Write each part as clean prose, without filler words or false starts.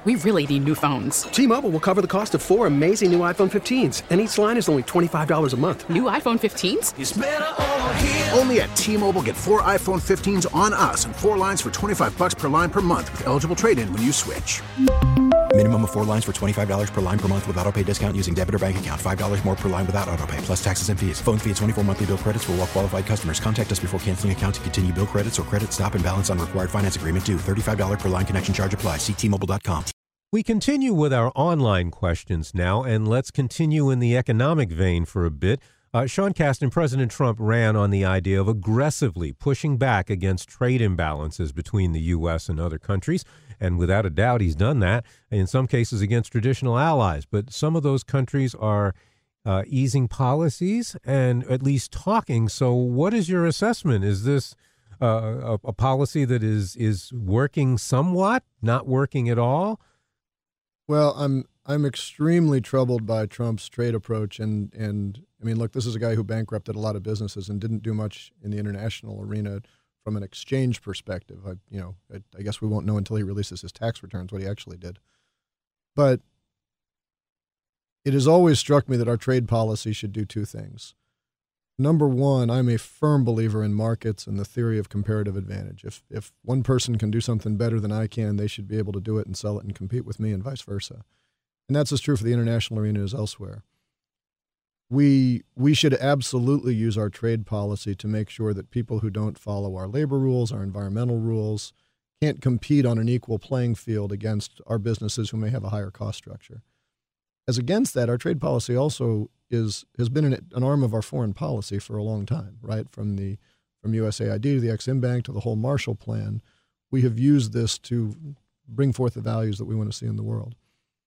We really need new phones. T-Mobile will cover the cost of 4 amazing new iPhone 15s, and each line is only $25 a month. New iPhone 15s? It's better over here. Only at T-Mobile, get 4 iPhone 15s on us and 4 lines for $25 per line per month with eligible trade-in when you switch. Minimum of 4 lines for $25 per line per month with autopay discount using debit or bank account. $5 more per line without autopay, plus taxes and fees. Phone fee at 24 monthly bill credits for well-qualified customers. Contact us before canceling account to continue bill credits or credit stop and balance on required finance agreement due. $35 per line connection charge applies. See T-Mobile.com. We continue with our online questions now, and let's continue in the economic vein for a bit. Sean Casten, President Trump ran on the idea of aggressively pushing back against trade imbalances between the U.S. and other countries. And without a doubt, he's done that, in some cases against traditional allies. But some of those countries are easing policies and at least talking. So what is your assessment? Is this a policy that is working somewhat, not working at all? Well, I'm extremely troubled by Trump's trade approach, and I mean, look, this is a guy who bankrupted a lot of businesses and didn't do much in the international arena from an exchange perspective. I guess we won't know until he releases his tax returns what he actually did. But it has always struck me that our trade policy should do two things. Number one, I'm a firm believer in markets and the theory of comparative advantage. If one person can do something better than I can, they should be able to do it and sell it and compete with me and vice versa. And that's as true for the international arena as elsewhere. We should absolutely use our trade policy to make sure that people who don't follow our labor rules, our environmental rules, can't compete on an equal playing field against our businesses who may have a higher cost structure. As against that, our trade policy also has been an arm of our foreign policy for a long time, right? From USAID to the Ex-Im Bank to the whole Marshall Plan, we have used this to bring forth the values that we want to see in the world.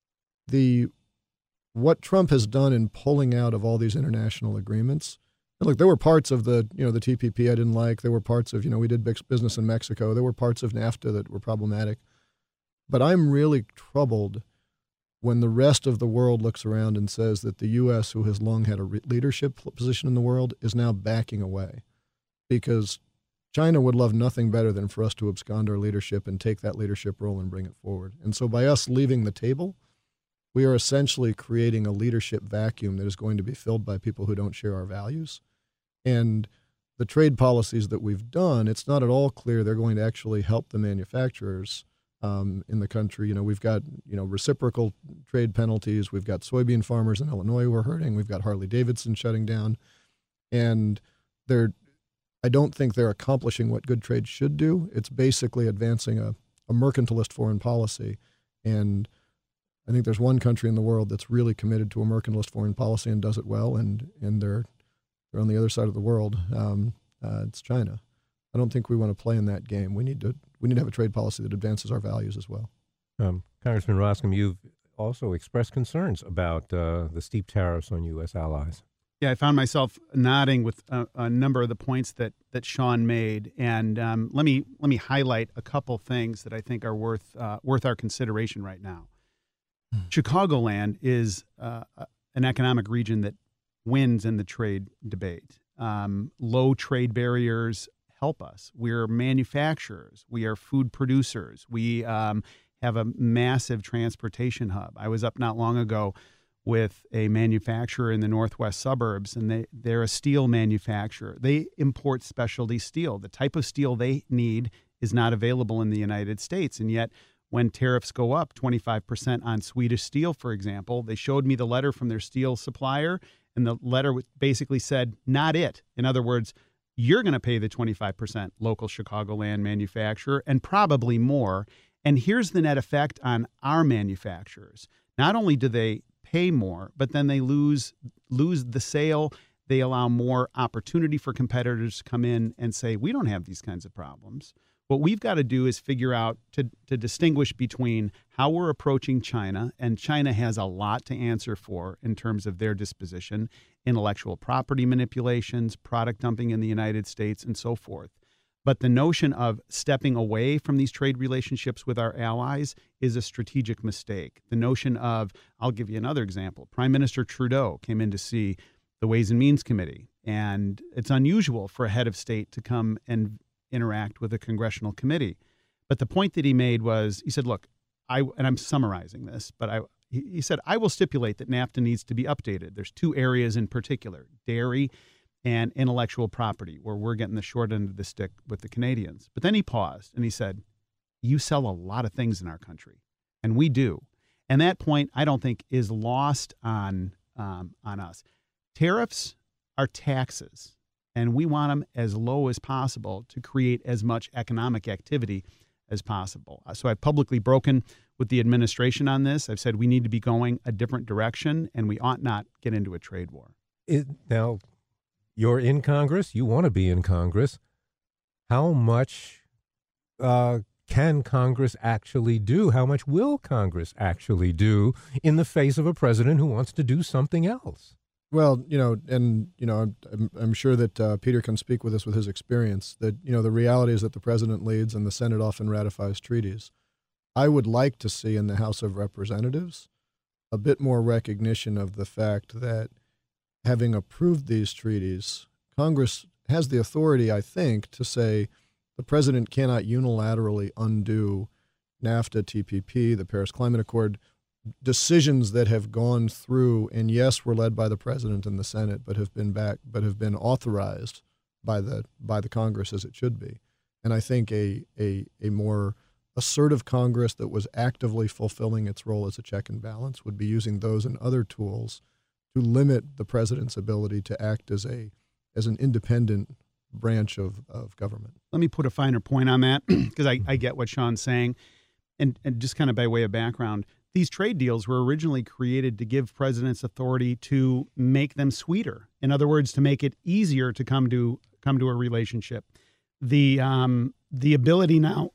What Trump has done in pulling out of all these international agreements, and look, there were parts of the TPP I didn't like. There were parts of, we did business in Mexico. There were parts of NAFTA that were problematic. But I'm really troubled when the rest of the world looks around and says that the U.S., who has long had a leadership position in the world, is now backing away. Because China would love nothing better than for us to abscond our leadership and take that leadership role and bring it forward. And so by us leaving the table, we are essentially creating a leadership vacuum that is going to be filled by people who don't share our values. And the trade policies that we've done, it's not at all clear they're going to actually help the manufacturers in the country. We've got, reciprocal trade penalties. We've got soybean farmers in Illinois who are hurting. We've got Harley-Davidson shutting down. And I don't think they're accomplishing what good trade should do. It's basically advancing a mercantilist foreign policy. And I think there's one country in the world that's really committed to a mercantilist foreign policy and does it well, and they're on the other side of the world. It's China. I don't think we want to play in that game. We need to have a trade policy that advances our values as well. Congressman Roskam, you've also expressed concerns about the steep tariffs on U.S. allies. Yeah, I found myself nodding with a number of the points that Sean made, and let me highlight a couple things that I think are worth our consideration right now. Chicagoland is an economic region that wins in the trade debate. Low trade barriers help us. We're manufacturers. We are food producers. We have a massive transportation hub. I was up not long ago with a manufacturer in the northwest suburbs, and they're a steel manufacturer. They import specialty steel. The type of steel they need is not available in the United States, and yet when tariffs go up 25% on Swedish steel, for example, they showed me the letter from their steel supplier, and the letter basically said, not it. In other words, you're going to pay the 25% local Chicagoland manufacturer and probably more. And here's the net effect on our manufacturers. Not only do they pay more, but then they lose the sale. They allow more opportunity for competitors to come in and say, we don't have these kinds of problems. What we've got to do is figure out to distinguish between how we're approaching China, and China has a lot to answer for in terms of their disposition, intellectual property manipulations, product dumping in the United States, and so forth. But the notion of stepping away from these trade relationships with our allies is a strategic mistake. The notion of, I'll give you another example. Prime Minister Trudeau came in to see the Ways and Means Committee, and it's unusual for a head of state to come and interact with a congressional committee. But the point that he made was, he said, look, and I'm summarizing this, but he said, I will stipulate that NAFTA needs to be updated. There's two areas in particular, dairy and intellectual property, where we're getting the short end of the stick with the Canadians. But then he paused and he said, you sell a lot of things in our country, and we do. And that point, I don't think, is lost on us. Tariffs are taxes, and we want them as low as possible to create as much economic activity as possible. So I've publicly broken with the administration on this. I've said we need to be going a different direction, and we ought not get into a trade war. Now, you're in Congress. You want to be in Congress. How much can Congress actually do? How much will Congress actually do in the face of a president who wants to do something else? Well, I'm sure that Peter can speak with us with his experience, that, the reality is that the president leads and the Senate often ratifies treaties. I would like to see in the House of Representatives a bit more recognition of the fact that having approved these treaties, Congress has the authority, I think, to say the president cannot unilaterally undo NAFTA, TPP, the Paris Climate Accord, decisions that have gone through and, yes, were led by the president and the Senate, but have been authorized by the Congress as it should be. And I think a more assertive Congress that was actively fulfilling its role as a check and balance would be using those and other tools to limit the president's ability to act as an independent branch of government. Let me put a finer point on that, because I get what Sean's saying. And just kind of by way of background, these trade deals were originally created to give presidents authority to make them sweeter. In other words, to make it easier to come to a relationship. The ability now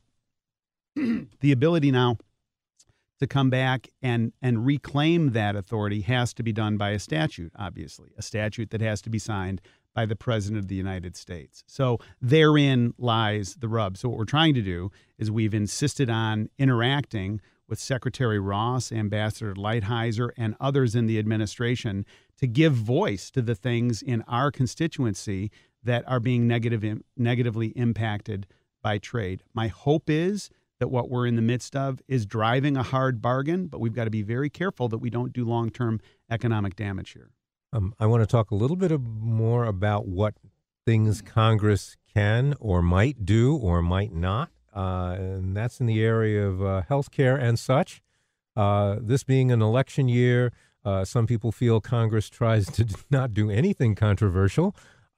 to come back and reclaim that authority has to be done by a statute, obviously, a statute that has to be signed by the President of the United States. So therein lies the rub. So what we're trying to do is we've insisted on interacting with Secretary Ross, Ambassador Lighthizer, and others in the administration to give voice to the things in our constituency that are being negatively impacted by trade. My hope is that what we're in the midst of is driving a hard bargain, but we've got to be very careful that we don't do long-term economic damage here. I want to talk a little bit more about what things Congress can or might do or might not, and that's in the area of health care and such. This being an election year, some people feel Congress tries to not do anything controversial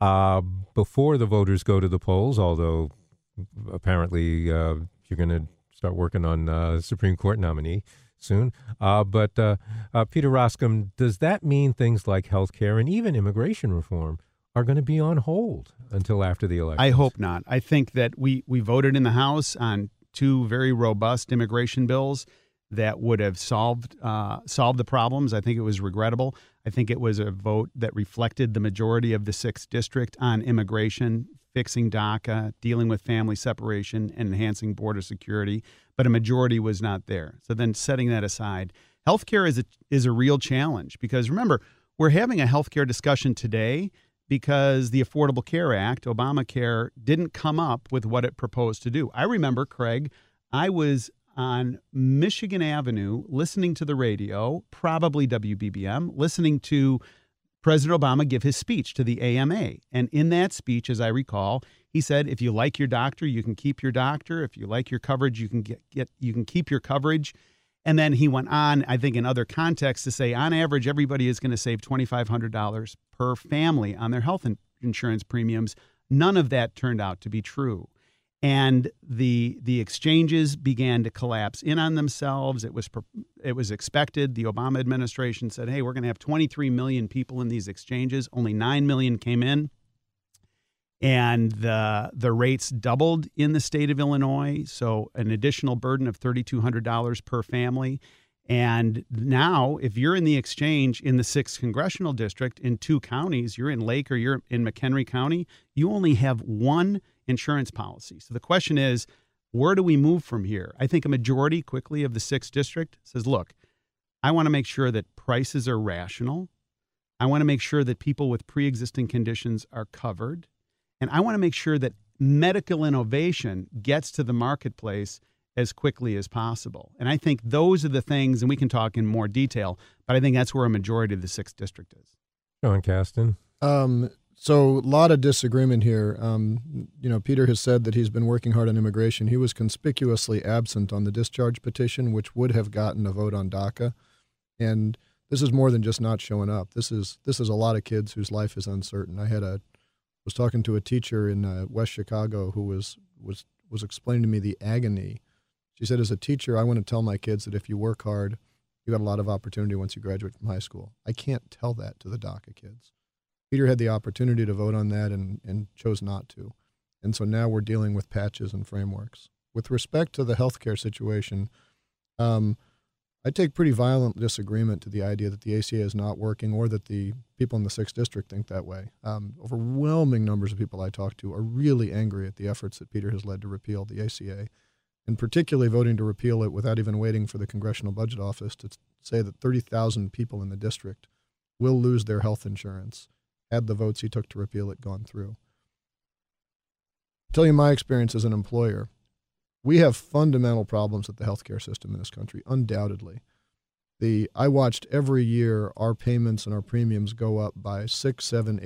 before the voters go to the polls, although apparently you're going to start working on a Supreme Court nominee soon. But Peter Roskam, does that mean things like health care and even immigration reform are going to be on hold until after the election? I hope not. I think that we voted in the House on two very robust immigration bills that would have solved the problems. I think it was regrettable. I think it was a vote that reflected the majority of the 6th District on immigration, fixing DACA, dealing with family separation, and enhancing border security, but a majority was not there. So then setting that aside, healthcare is a real challenge, because remember, we're having a healthcare discussion today because the Affordable Care Act, Obamacare, didn't come up with what it proposed to do. I remember, Craig, I was on Michigan Avenue listening to the radio, probably WBBM, listening to President Obama give his speech to the AMA. And in that speech, as I recall, he said, if you like your doctor, you can keep your doctor. If you like your coverage, you can keep your coverage. And then he went on, I think in other contexts, to say on average, everybody is going to save $2,500 per family on their health insurance premiums. None of that turned out to be true. And the exchanges began to collapse in on themselves. It was expected. The Obama administration said, hey, we're going to have 23 million people in these exchanges. Only 9 million came in. And the rates doubled in the state of Illinois, so an additional burden of $3,200 per family. And now, if you're in the exchange in the 6th Congressional District in 2 counties, you're in Lake or you're in McHenry County, you only have one insurance policy. So the question is, where do we move from here? I think a majority quickly of the 6th District says, look, I want to make sure that prices are rational. I want to make sure that people with pre-existing conditions are covered. And I want to make sure that medical innovation gets to the marketplace as quickly as possible. And I think those are the things, and we can talk in more detail, but I think that's where a majority of the 6th District is. Sean Casten. So a lot of disagreement here. Peter has said that he's been working hard on immigration. He was conspicuously absent on the discharge petition, which would have gotten a vote on DACA. And this is more than just not showing up. This is a lot of kids whose life is uncertain. I was talking to a teacher in West Chicago who was explaining to me the agony. She said, as a teacher, I want to tell my kids that if you work hard, you got a lot of opportunity once you graduate from high school. I can't tell that to the DACA kids. Peter had the opportunity to vote on that and chose not to. And so now we're dealing with patches and frameworks. With respect to the healthcare situation, I take pretty violent disagreement to the idea that the ACA is not working or that the people in the 6th District think that way. Overwhelming numbers of people I talk to are really angry at the efforts that Peter has led to repeal the ACA, and particularly voting to repeal it without even waiting for the Congressional Budget Office to say that 30,000 people in the district will lose their health insurance had the votes he took to repeal it gone through. I'll tell you my experience as an employer. We have fundamental problems with the healthcare system in this country, undoubtedly. I watched every year our payments and our premiums go up by 6, 7,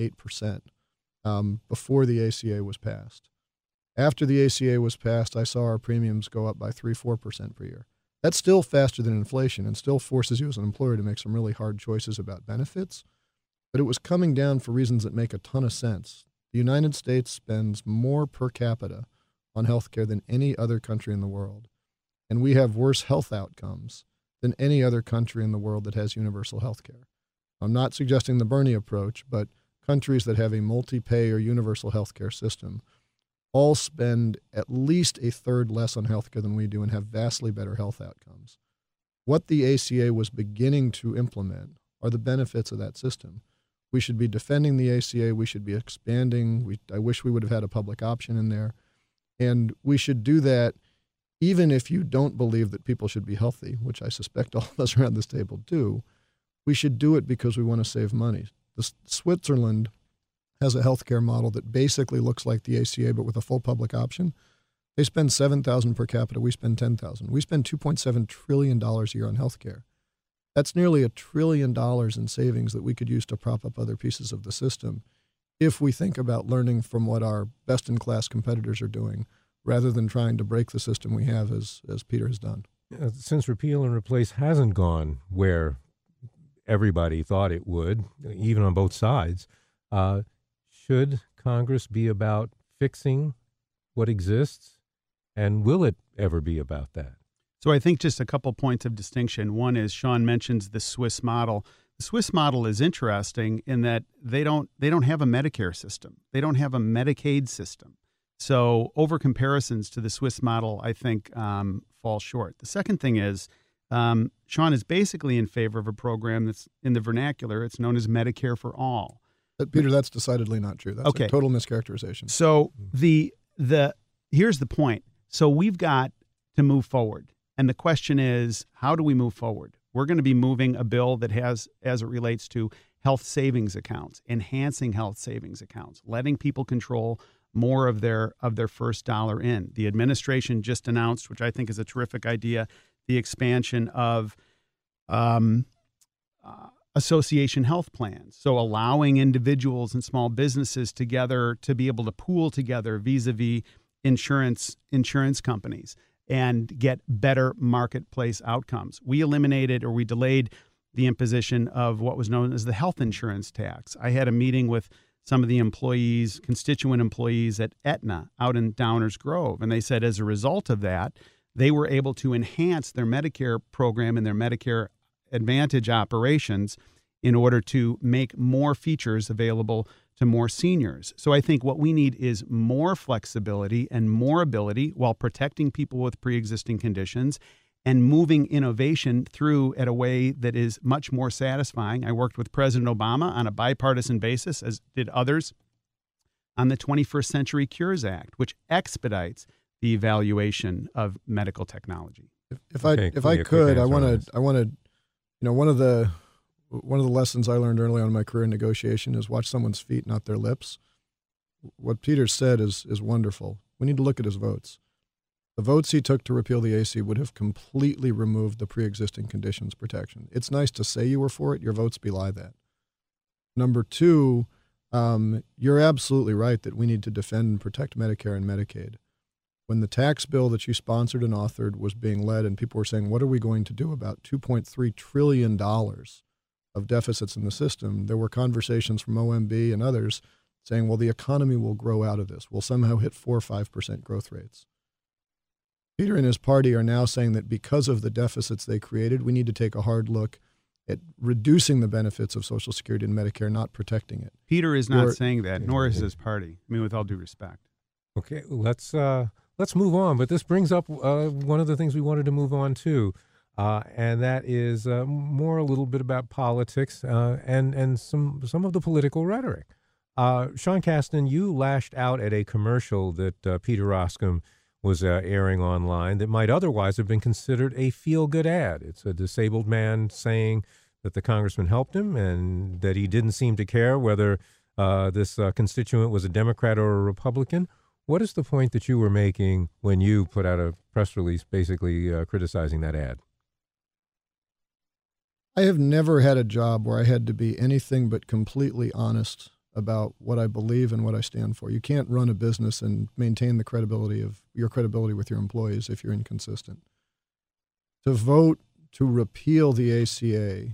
8% before the ACA was passed. After the ACA was passed, I saw our premiums go up by 3, 4% per year. That's still faster than inflation and still forces you as an employer to make some really hard choices about benefits. But it was coming down for reasons that make a ton of sense. The United States spends more per capita on healthcare than any other country in the world. And we have worse health outcomes than any other country in the world that has universal healthcare. I'm not suggesting the Bernie approach, but countries that have a multi-pay or universal healthcare system all spend at least a third less on healthcare than we do and have vastly better health outcomes. What the ACA was beginning to implement are the benefits of that system. We should be defending the ACA. We should be expanding. I wish we would have had a public option in there. And we should do that even if you don't believe that people should be healthy, which I suspect all of us around this table do. We should do it because we want to save money. Switzerland has a healthcare model that basically looks like the ACA, but with a full public option. They spend $7,000 per capita. We spend $10,000. We spend $2.7 trillion a year on healthcare. That's nearly $1 trillion in savings that we could use to prop up other pieces of the system if we think about learning from what our best-in-class competitors are doing rather than trying to break the system we have as Peter has done. Since repeal and replace hasn't gone where everybody thought it would, even on both sides, should Congress be about fixing what exists, and will it ever be about that? So I think just a couple points of distinction. One is Sean mentions the Swiss model. The Swiss model is interesting in that they don't have a Medicare system. They don't have a Medicaid system. So over comparisons to the Swiss model, I think fall short. The second thing is Sean is basically in favor of a program that's in the vernacular. It's known as Medicare for All. Peter, that's decidedly not true. That's okay. A total mischaracterization. So here's the point. So we've got to move forward. And the question is, how do we move forward? We're going to be moving a bill that has, as it relates to health savings accounts, enhancing health savings accounts, letting people control more of their first dollar in. The administration just announced, which I think is a terrific idea, the expansion of association health plans. So allowing individuals and small businesses together to be able to pool together vis-a-vis insurance companies and get better marketplace outcomes. We eliminated or we delayed the imposition of what was known as the health insurance tax. I had a meeting with some of the employees, constituent employees at Aetna out in Downers Grove, and they said as a result of that, they were able to enhance their Medicare program and their Medicare Advantage operations in order to make more features available to more seniors. So I think what we need is more flexibility and more ability while protecting people with pre-existing conditions and moving innovation through at a way that is much more satisfying. I worked with President Obama on a bipartisan basis, as did others, on the 21st Century Cures Act, which expedites the evaluation of medical technology. If I could, I want to, one of the lessons I learned early on in my career in negotiation is watch someone's feet, not their lips. What Peter said is wonderful. We need to look at his votes. The votes he took to repeal the AC would have completely removed the pre-existing conditions protection. It's nice to say you were for it. Your votes belie that. Number two, you're absolutely right that we need to defend and protect Medicare and Medicaid. When the tax bill that you sponsored and authored was being led and people were saying, what are we going to do about $2.3 trillion of deficits in the system, there were conversations from OMB and others saying, well, the economy will grow out of this. We'll somehow hit 4 or 5% growth rates. Peter and his party are now saying that because of the deficits they created, we need to take a hard look at reducing the benefits of Social Security and Medicare, not protecting it. Peter is not saying that, nor is his party. I mean, with all due respect. Okay, let's move on. But this brings up one of the things we wanted to move on to, and that is more a little bit about politics and some of the political rhetoric. Sean Casten, you lashed out at a commercial that Peter Roskam was airing online that might otherwise have been considered a feel-good ad. It's a disabled man saying that the congressman helped him and that he didn't seem to care whether this constituent was a Democrat or a Republican. What is the point that you were making when you put out a press release basically criticizing that ad? I have never had a job where I had to be anything but completely honest about what I believe and what I stand for. You can't run a business and maintain the credibility with your employees if you're inconsistent. To vote to repeal the ACA,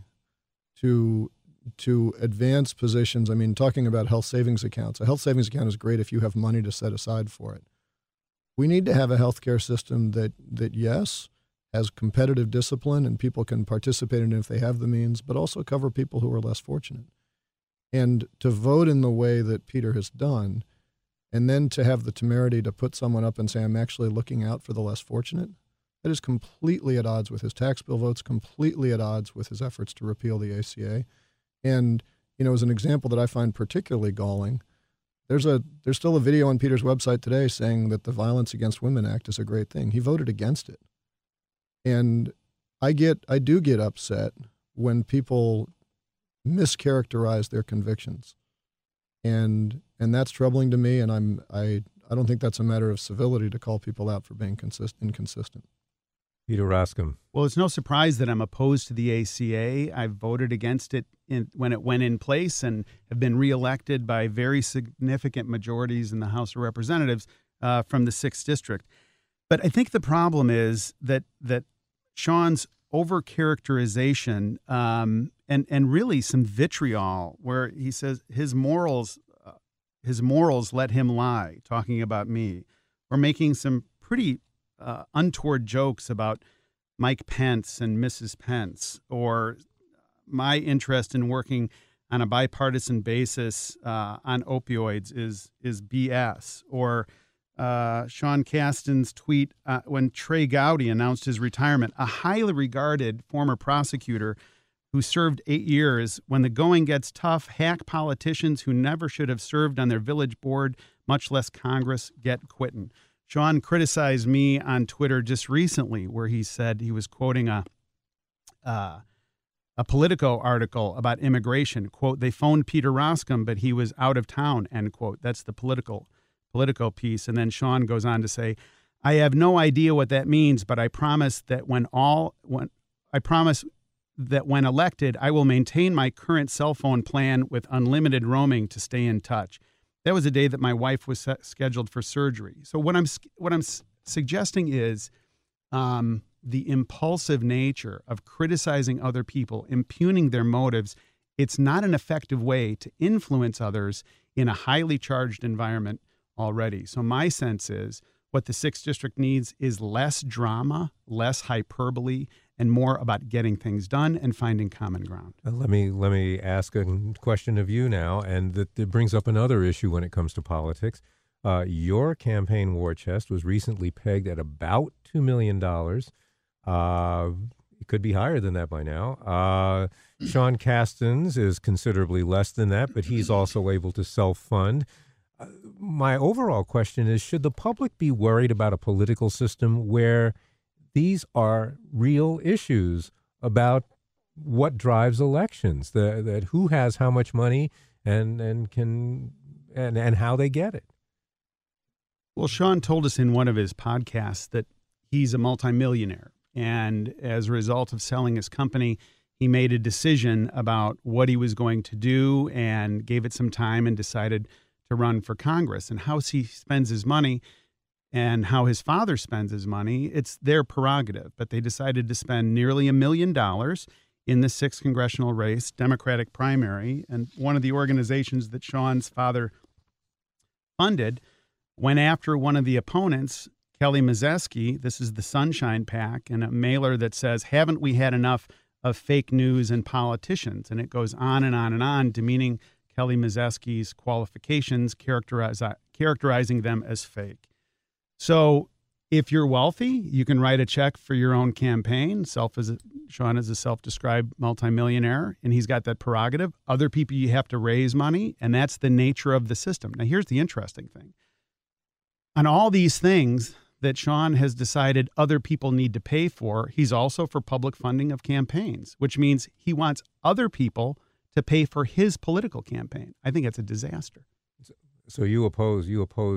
to advance positions, I mean, talking about health savings accounts. A health savings account is great if you have money to set aside for it. We need to have a healthcare system that yes, has competitive discipline and people can participate in it if they have the means, but also cover people who are less fortunate. And to vote in the way that Peter has done, and then to have the temerity to put someone up and say, I'm actually looking out for the less fortunate, that is completely at odds with his tax bill votes, completely at odds with his efforts to repeal the ACA. And, as an example that I find particularly galling, there's still a video on Peter's website today saying that the Violence Against Women Act is a great thing. He voted against it. And I do get upset when people mischaracterize their convictions. And that's troubling to me, and I don't think that's a matter of civility to call people out for being inconsistent. Peter Roskam. Well, it's no surprise that I'm opposed to the ACA. I voted against it when it went in place and have been reelected by very significant majorities in the House of Representatives from the 6th District. But I think the problem is that Sean's overcharacterization and really some vitriol where he says his morals let him lie, talking about me, or making some pretty untoward jokes about Mike Pence and Mrs. Pence, or my interest in working on a bipartisan basis on opioids is BS, or Sean Casten's tweet when Trey Gowdy announced his retirement, a highly regarded former prosecutor who served 8 years. When the going gets tough, hack politicians who never should have served on their village board, much less Congress, get quittin'. Sean criticized me on Twitter just recently where he said he was quoting a Politico article about immigration. Quote, they phoned Peter Roskam, but he was out of town, end quote. That's the Politico piece. And then Sean goes on to say, I have no idea what that means, but I promise that when elected, I will maintain my current cell phone plan with unlimited roaming to stay in touch. That was the day that my wife was scheduled for surgery. So what I'm suggesting is the impulsive nature of criticizing other people, impugning their motives. It's not an effective way to influence others in a highly charged environment already. So my sense is what the 6th District needs is less drama, less hyperbole, and more about getting things done and finding common ground. Let me ask a question of you now, and that brings up another issue when it comes to politics. Your campaign war chest was recently pegged at about $2 million. It could be higher than that by now. Sean Casten's is considerably less than that, but he's also able to self-fund. My overall question is, should the public be worried about a political system where these are real issues about what drives elections, that who has how much money and how they get it? Well, Sean told us in one of his podcasts that he's a multimillionaire. And as a result of selling his company, he made a decision about what he was going to do and gave it some time and decided to run for Congress. And how he spends his money and how his father spends his money, it's their prerogative. But they decided to spend nearly $1 million in the 6th congressional race, Democratic primary. And one of the organizations that Sean's father funded went after one of the opponents, Kelly Mazeski. This is the Sunshine PAC, and a mailer that says, haven't we had enough of fake news and politicians? And it goes on and on and on, demeaning Kelly Mazeski's qualifications, characterizing them as fake. So if you're wealthy, you can write a check for your own campaign. Sean is a self-described multimillionaire, and he's got that prerogative. Other people, you have to raise money, and that's the nature of the system. Now, here's the interesting thing. On all these things that Sean has decided other people need to pay for, he's also for public funding of campaigns, which means he wants other people to pay for his political campaign. I think it's a disaster. So you oppose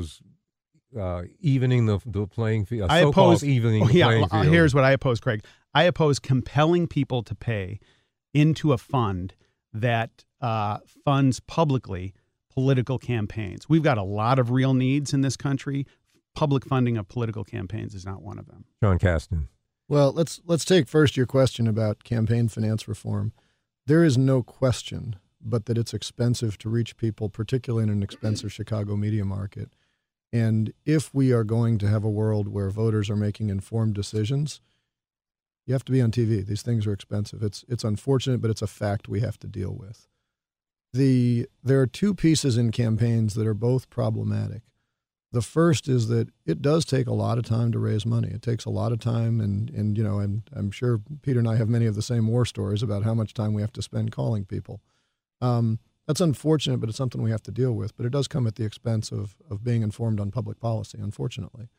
evening the playing field. I oppose evening the playing field. Here's what I oppose, Craig. I oppose compelling people to pay into a fund that funds publicly political campaigns. We've got a lot of real needs in this country. Public funding of political campaigns is not one of them. Sean Casten. Well, let's take first your question about campaign finance reform. There is no question but that it's expensive to reach people, particularly in an expensive Chicago media market. And if we are going to have a world where voters are making informed decisions, you have to be on TV. These things are expensive. It's unfortunate, but it's a fact we have to deal with. There are two pieces in campaigns that are both problematic. The first is that it does take a lot of time to raise money. It takes a lot of time, and you know, I'm sure Peter and I have many of the same war stories about how much time we have to spend calling people. That's unfortunate, but it's something we have to deal with. But it does come at the expense of being informed on public policy, unfortunately.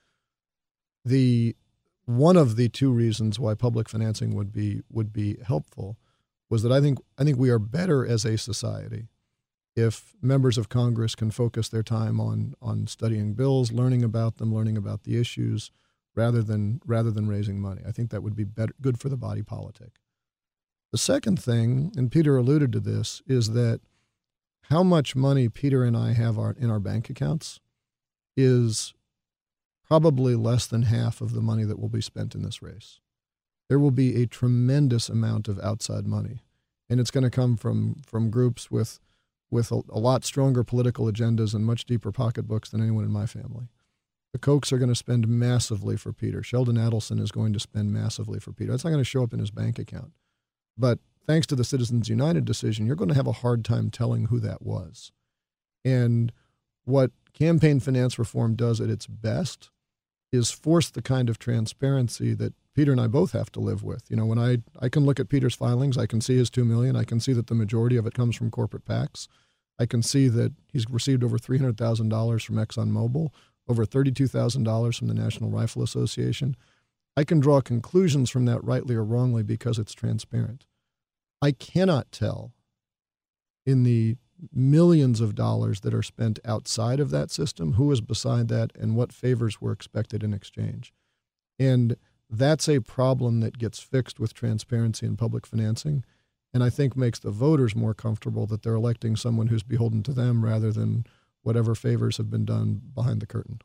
One of the two reasons why public financing would be helpful was that I think we are better as a society if members of Congress can focus their time on studying bills, learning about them, learning about the issues, rather than raising money. I think that would be good for the body politic. The second thing, and Peter alluded to this, is that how much money Peter and I have in our bank accounts is probably less than half of the money that will be spent in this race. There will be a tremendous amount of outside money, and it's going to come from groups with a lot stronger political agendas and much deeper pocketbooks than anyone in my family. The Kochs are going to spend massively for Peter. Sheldon Adelson is going to spend massively for Peter. That's not going to show up in his bank account. But thanks to the Citizens United decision, you're going to have a hard time telling who that was. And what campaign finance reform does at its best is force the kind of transparency that Peter and I both have to live with. You know, when I can look at Peter's filings, I can see his $2 million. I can see that the majority of it comes from corporate PACs. I can see that he's received over $300,000 from ExxonMobil, over $32,000 from the National Rifle Association. I can draw conclusions from that rightly or wrongly because it's transparent. I cannot tell in the millions of dollars that are spent outside of that system who is beside that and what favors were expected in exchange. And that's a problem that gets fixed with transparency in public financing, and I think makes the voters more comfortable that they're electing someone who's beholden to them rather than whatever favors have been done behind the curtain.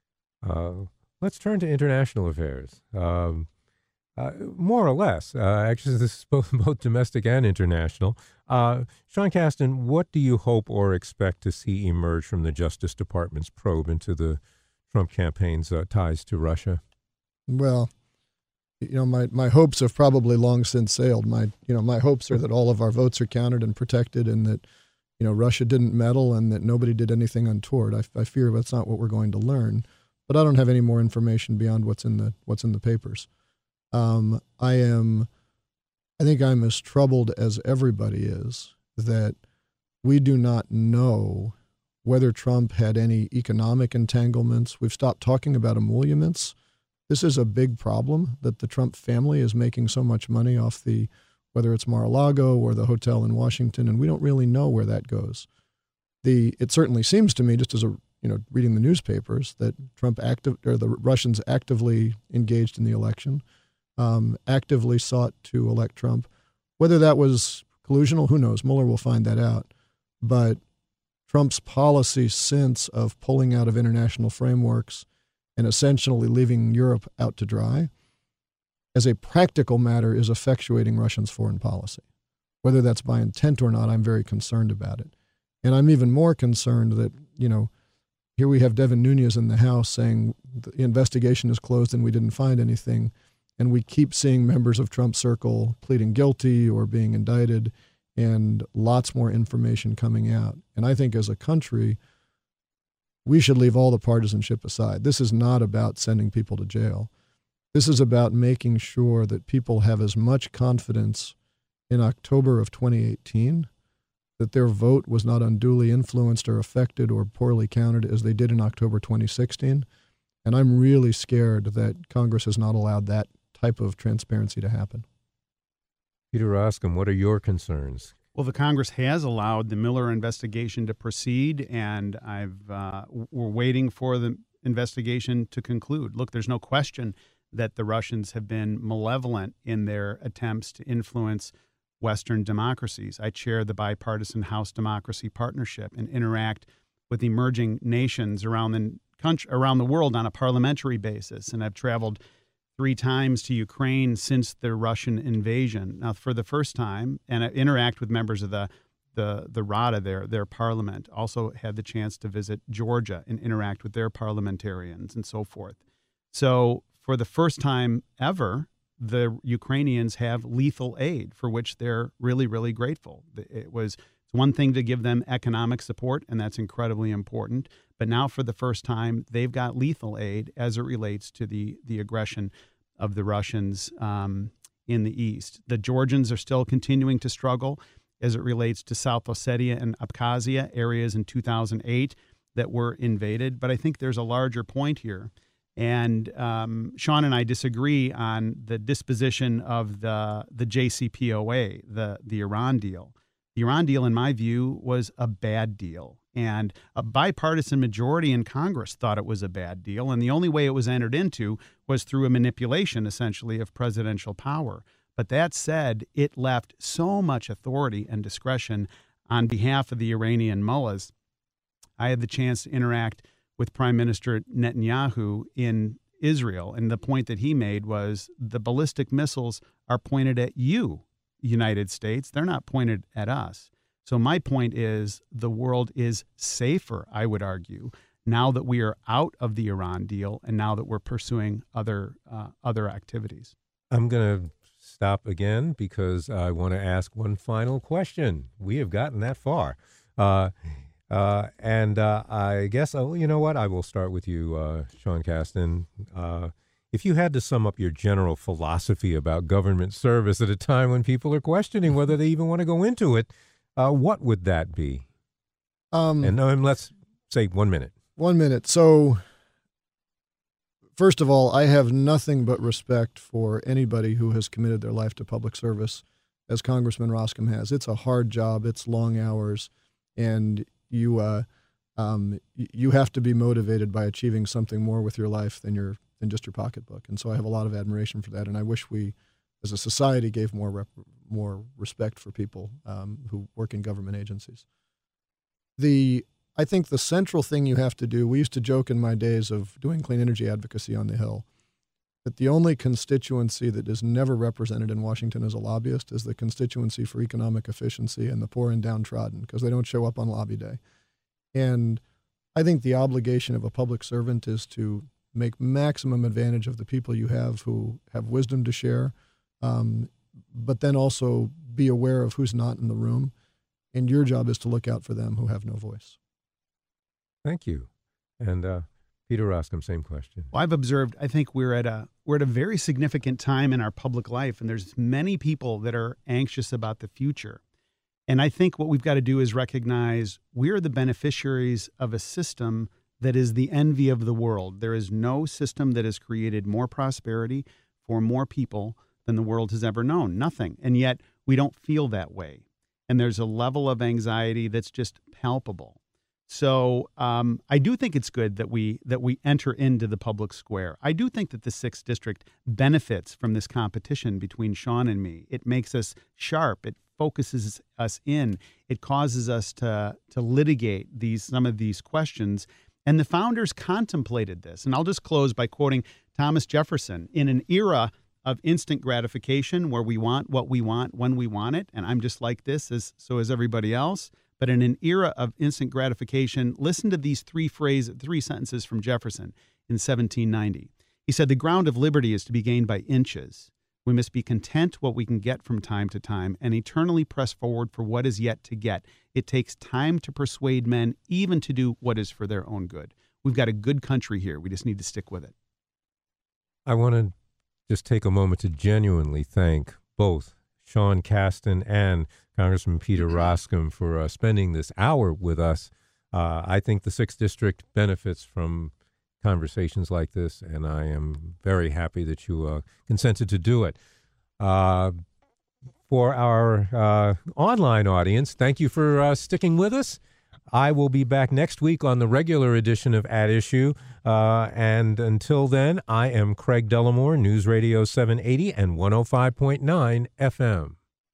Let's turn to international affairs. More or less. Actually, this is both domestic and international. Sean Casten, what do you hope or expect to see emerge from the Justice Department's probe into the Trump campaign's ties to Russia? Well, you know, my hopes have probably long since sailed. My hopes are that all of our votes are counted and protected, and that, you know, Russia didn't meddle and that nobody did anything untoward. I fear that's not what we're going to learn, but I don't have any more information beyond what's in the papers. I think I'm as troubled as everybody is that we do not know whether Trump had any economic entanglements. We've stopped talking about emoluments. This is a big problem that the Trump family is making so much money off whether it's Mar-a-Lago or the hotel in Washington, and we don't really know where that goes. It certainly seems to me, just as a reading the newspapers that the Russians actively engaged in the election, actively sought to elect Trump. Whether that was collusional, who knows? Mueller will find that out. But Trump's policy since of pulling out of international frameworks and essentially leaving Europe out to dry, as a practical matter, is effectuating Russia's foreign policy. Whether that's by intent or not, I'm very concerned about it. And I'm even more concerned that, here we have Devin Nunes in the House saying the investigation is closed and we didn't find anything. And we keep seeing members of Trump's circle pleading guilty or being indicted, and lots more information coming out. And I think as a country, we should leave all the partisanship aside. This is not about sending people to jail. This is about making sure that people have as much confidence in October of 2018 that their vote was not unduly influenced or affected or poorly counted as they did in October 2016. And I'm really scared that Congress has not allowed that type of transparency to happen. Peter Roskam, what are your concerns? Well, the Congress has allowed the Mueller investigation to proceed, and we're waiting for the investigation to conclude. Look, there's no question that the Russians have been malevolent in their attempts to influence Western democracies. I chair the bipartisan House Democracy Partnership and interact with emerging nations around the world on a parliamentary basis, and I've traveled 3 times to Ukraine since the Russian invasion. Now, for the first time, and I interact with members of the Rada, their parliament. Also had the chance to visit Georgia and interact with their parliamentarians and so forth. So for the first time ever, the Ukrainians have lethal aid, for which they're really, really grateful. It's one thing to give them economic support, and that's incredibly important. But now, for the first time, they've got lethal aid as it relates to the aggression of the Russians in the east. The Georgians are still continuing to struggle as it relates to South Ossetia and Abkhazia, areas in 2008 that were invaded. But I think there's a larger point here. And Sean and I disagree on the disposition of the JCPOA, the Iran deal. The Iran deal, in my view, was a bad deal. And a bipartisan majority in Congress thought it was a bad deal. And the only way it was entered into was through a manipulation, essentially, of presidential power. But that said, it left so much authority and discretion on behalf of the Iranian mullahs. I had the chance to interact with Prime Minister Netanyahu in Israel, and the point that he made was the ballistic missiles are pointed at you, United States. They're not pointed at us. So my point is the world is safer, I would argue, now that we are out of the Iran deal and now that we're pursuing other activities. I'm going to stop again because I want to ask one final question. We have gotten that far. And I guess, you know what? I will start with you, Sean Casten. If you had to sum up your general philosophy about government service at a time when people are questioning whether they even want to go into it, what would that be? And let's say 1 minute. 1 minute. So, first of all, I have nothing but respect for anybody who has committed their life to public service, as Congressman Roskam has. It's a hard job. It's long hours. And you have to be motivated by achieving something more with your life than just your pocketbook. And so I have a lot of admiration for that. And I wish we, as a society, gave more respect for people who work in government agencies. I think the central thing you have to do, we used to joke in my days of doing clean energy advocacy on the Hill, that the only constituency that is never represented in Washington as a lobbyist is the constituency for economic efficiency and the poor and downtrodden, because they don't show up on lobby day. And I think the obligation of a public servant is to make maximum advantage of the people you have who have wisdom to share, but then also be aware of who's not in the room. And your job is to look out for them who have no voice. Thank you. And Peter Roskam, same question. Well, I've observed, I think we're at a very significant time in our public life, and there's many people that are anxious about the future. And I think what we've got to do is recognize we're the beneficiaries of a system that is the envy of the world. There is no system that has created more prosperity for more people than the world has ever known. Nothing. And yet we don't feel that way. And there's a level of anxiety that's just palpable. So I do think it's good that we enter into the public square. I do think that the 6th District benefits from this competition between Sean and me. It makes us sharp. It focuses us in. It causes us to litigate some of these questions. And the founders contemplated this. And I'll just close by quoting Thomas Jefferson. In an era of instant gratification where we want what we want when we want it, and I'm just like this, so is everybody else. But in an era of instant gratification, listen to these three sentences from Jefferson in 1790. He said, "The ground of liberty is to be gained by inches. We must be content what we can get from time to time and eternally press forward for what is yet to get. It takes time to persuade men even to do what is for their own good." We've got a good country here. We just need to stick with it. I want to just take a moment to genuinely thank both Sean Casten and Congressman Peter Roskam for spending this hour with us. I think the 6th District benefits from conversations like this, and I am very happy that you consented to do it. For our online audience, thank you for sticking with us. I will be back next week on the regular edition of At Issue. And until then, I am Craig Dellamore, News Radio 780 and 105.9 FM.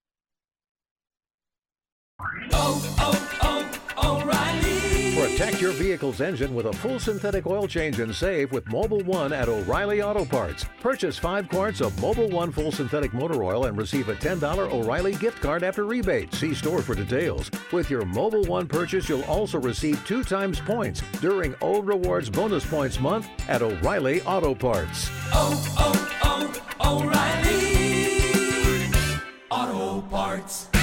O'Reilly. Protect your vehicle's engine with a full synthetic oil change and save with Mobil 1 at O'Reilly Auto Parts. Purchase 5 quarts of Mobil 1 full synthetic motor oil and receive a $10 O'Reilly gift card after rebate. See store for details. With your Mobil 1 purchase, you'll also receive 2 times points during O Rewards Bonus Points Month at O'Reilly Auto Parts. O'Reilly Auto Parts.